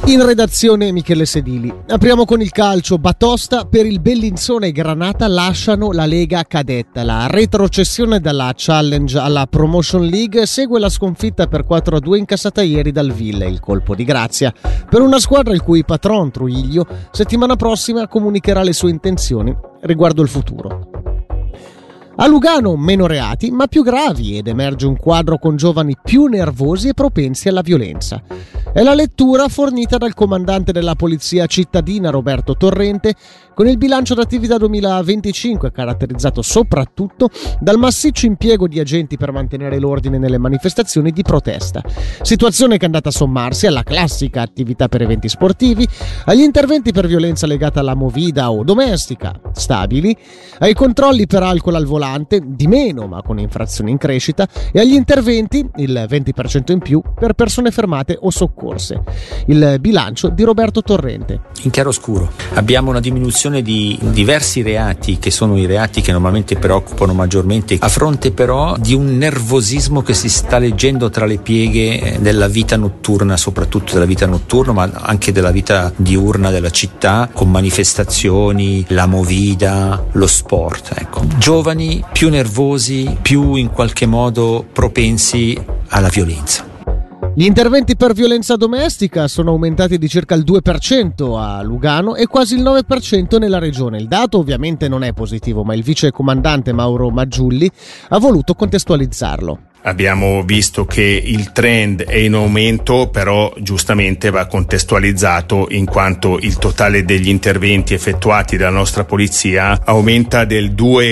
In redazione Michele Sedili. Apriamo con il calcio. Batosta per il Bellinzona e Granata lasciano la Lega cadetta. La retrocessione dalla Challenge alla Promotion League segue la sconfitta per 4-2 incassata ieri dal Ville, il colpo di grazia per una squadra il cui patron Trujillo settimana prossima comunicherà le sue intenzioni riguardo il futuro. A Lugano meno reati ma più gravi ed emerge un quadro con giovani più nervosi e propensi alla violenza. È la lettura fornita dal comandante della polizia cittadina Roberto Torrente con il bilancio d'attività 2025 caratterizzato soprattutto dal massiccio impiego di agenti per mantenere l'ordine nelle manifestazioni di protesta. Situazione che è andata a sommarsi alla classica attività per eventi sportivi, agli interventi per violenza legata alla movida o domestica, stabili, ai controlli per alcol al volante, di meno ma con infrazioni in crescita, e agli interventi, il 20% in più, per persone fermate o soccorse. Il bilancio di Roberto Torrente. In chiaroscuro abbiamo una diminuzione di diversi reati che sono i reati che normalmente preoccupano maggiormente, a fronte però di un nervosismo che si sta leggendo tra le pieghe della vita notturna, soprattutto della vita notturna ma anche della vita diurna della città, con manifestazioni, la movida, lo sport. Ecco, giovani più nervosi, più in qualche modo propensi alla violenza. Gli interventi per violenza domestica sono aumentati di circa il 2% a Lugano e quasi il 9% nella regione. Il dato ovviamente non è positivo, ma il vice comandante Mauro Maggiulli ha voluto contestualizzarlo. Abbiamo visto che il trend è in aumento, però giustamente va contestualizzato in quanto il totale degli interventi effettuati dalla nostra polizia aumenta del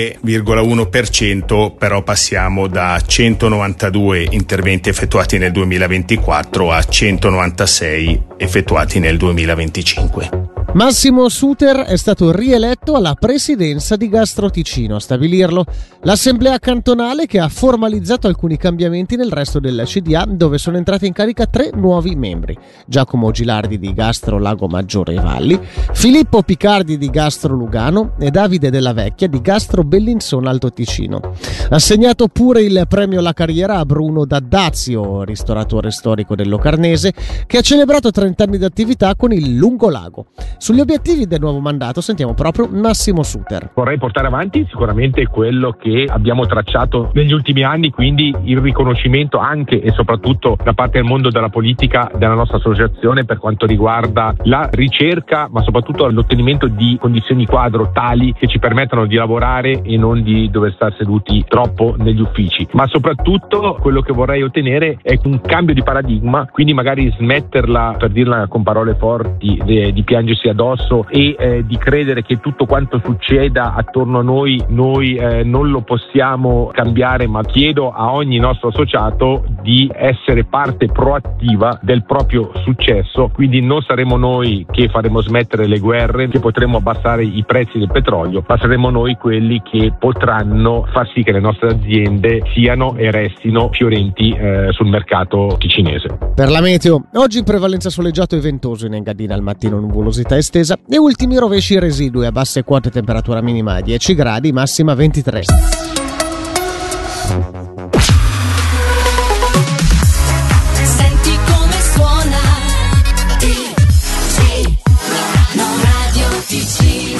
2,1%, però passiamo da 192 interventi effettuati nel 2024 a 196 effettuati nel 2025. Massimo Suter è stato rieletto alla presidenza di Gastro Ticino. A stabilirlo l'assemblea cantonale, che ha formalizzato alcuni cambiamenti nel resto del CDA, dove sono entrati in carica 3 nuovi membri: Giacomo Gilardi di Gastro Lago Maggiore e Valli, Filippo Picardi di Gastro Lugano e Davide Della Vecchia di Gastro Bellinzona Alto Ticino. Assegnato pure il premio alla carriera a Bruno Daddazio, ristoratore storico del Locarnese, che ha celebrato 30 anni di attività con il Lungolago. Sugli obiettivi del nuovo mandato sentiamo proprio Massimo Suter. Vorrei portare avanti sicuramente quello che abbiamo tracciato negli ultimi anni, quindi il riconoscimento anche e soprattutto da parte del mondo della politica della nostra associazione per quanto riguarda la ricerca, ma soprattutto l'ottenimento di condizioni quadro tali che ci permettano di lavorare e non di dover stare seduti troppo negli uffici. Ma soprattutto quello che vorrei ottenere è un cambio di paradigma, quindi magari smetterla, per dirla con parole forti, di piangersi addosso e di credere che tutto quanto succeda attorno a noi non lo possiamo cambiare, ma chiedo a ogni nostro associato di essere parte proattiva del proprio successo. Quindi non saremo noi che faremo smettere le guerre, che potremo abbassare i prezzi del petrolio, ma saremo noi quelli che potranno far sì che le nostre aziende siano e restino fiorenti sul mercato ticinese. Per la meteo, oggi in prevalenza soleggiato e ventoso, in Engadina al mattino nuvolosità estesa e ultimi rovesci residui, a basse quote temperatura minima a 10 gradi, massima 23.